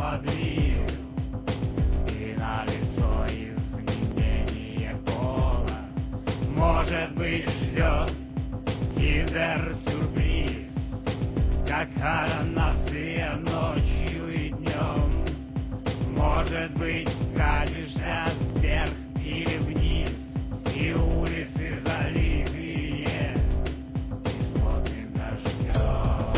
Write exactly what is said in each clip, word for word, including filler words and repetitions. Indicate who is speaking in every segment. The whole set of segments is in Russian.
Speaker 1: подвиг, и на лицо изменение пола. Может быть, ждет киндер-сюрприз, как коронация ночью и днем. Может быть, катишься вверх или вниз, и улицы заливные бесплотным дождем.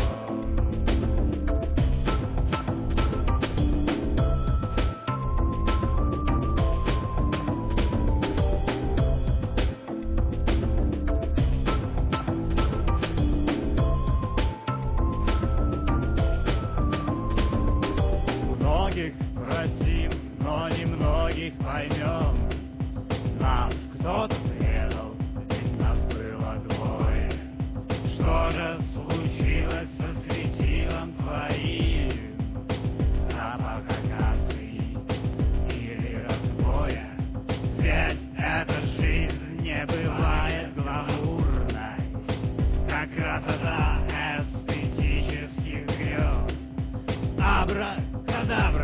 Speaker 1: Многих просим, но немногих поймем. Нам кто-то предал, ведь нас было двое. Что же случилось со светилом твоим? Запах акации или разбоя? Ведь эта жизнь не бывает гламурной, как красота эстетических грез. Абра-кадабра.